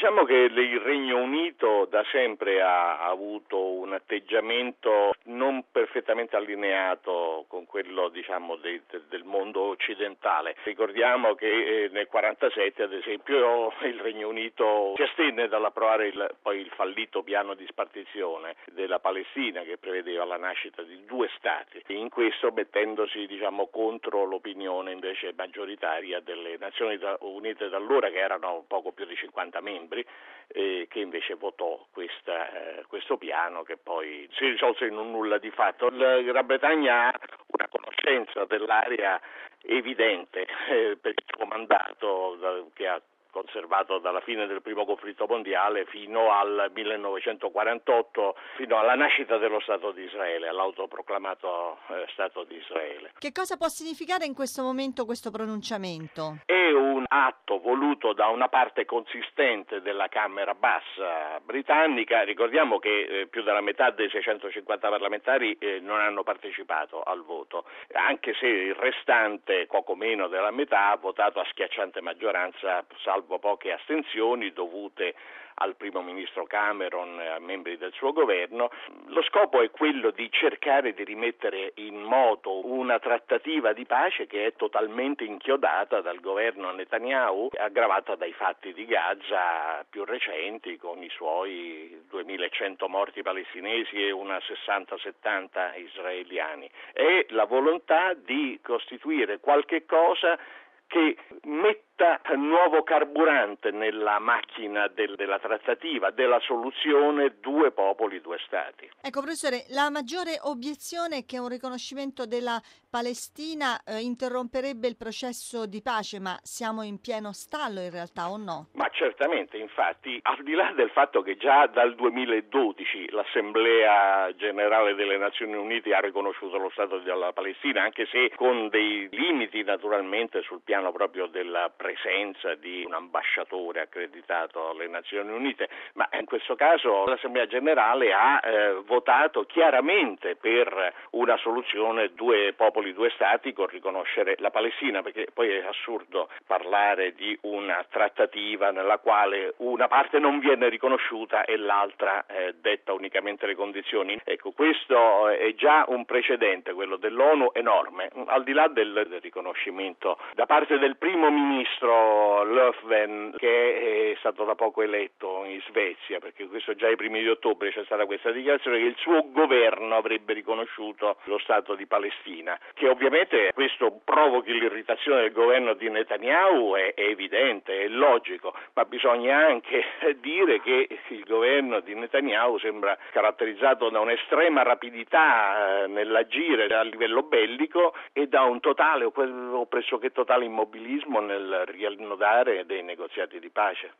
Diciamo che il Regno Unito da sempre ha avuto un atteggiamento non perfettamente allineato con quello, diciamo, del mondo occidentale. Ricordiamo che nel 1947, ad esempio, il Regno Unito si astenne dall'approvare poi il fallito piano di spartizione della Palestina, che prevedeva la nascita di due stati, in questo mettendosi, diciamo, contro l'opinione invece maggioritaria delle Nazioni Unite d'allora, che erano poco più di 50 membri, che invece votò questo piano, che poi si risolse in un nulla di fatto. La Gran Bretagna ha una conoscenza dell'area evidente per il suo mandato che ha conservato dalla fine del primo conflitto mondiale fino al 1948, fino alla nascita dello Stato di Israele, all'autoproclamato Stato di Israele. Che cosa può significare in questo momento questo pronunciamento? È un atto voluto da una parte consistente della Camera Bassa britannica. Ricordiamo che più della metà dei 650 parlamentari non hanno partecipato al voto, anche se il restante, poco meno della metà, ha votato a schiacciante maggioranza, salvo poche astensioni dovute al primo ministro Cameron e a membri del suo governo. Lo scopo è quello di cercare di rimettere in moto una trattativa di pace che è totalmente inchiodata dal governo Netanyahu, aggravata dai fatti di Gaza più recenti, con i suoi 2100 morti palestinesi e una 60-70 israeliani. È la volontà di costituire qualche cosa che metta nuovo carburante nella macchina della trattativa, della soluzione due popoli, due stati. Ecco, professore, la maggiore obiezione è che un riconoscimento della Palestina interromperebbe il processo di pace, ma siamo in pieno stallo in realtà, o no? Ma certamente, infatti, al di là del fatto che già dal 2012 l'Assemblea Generale delle Nazioni Unite ha riconosciuto lo Stato della Palestina, anche se con dei limiti naturalmente sul piano proprio della presenza di un ambasciatore accreditato alle Nazioni Unite, ma in questo caso l'Assemblea Generale ha votato chiaramente per una soluzione due popoli, due stati, con riconoscere la Palestina, perché poi è assurdo parlare di una trattativa nella quale una parte non viene riconosciuta e l'altra detta unicamente le condizioni. Ecco, questo è già un precedente, quello dell'ONU, enorme, al di là del riconoscimento da parte del primo ministro Löfven, che è stato da poco eletto in Svezia, perché questo già ai primi di ottobre c'è stata questa dichiarazione che il suo governo avrebbe riconosciuto lo Stato di Palestina, che ovviamente questo provochi l'irritazione del governo di Netanyahu è evidente, è logico, ma bisogna anche dire che il governo di Netanyahu sembra caratterizzato da un'estrema rapidità nell'agire a livello bellico e da un totale o pressoché totale immobilismo nel riannodare dei negoziati di pace.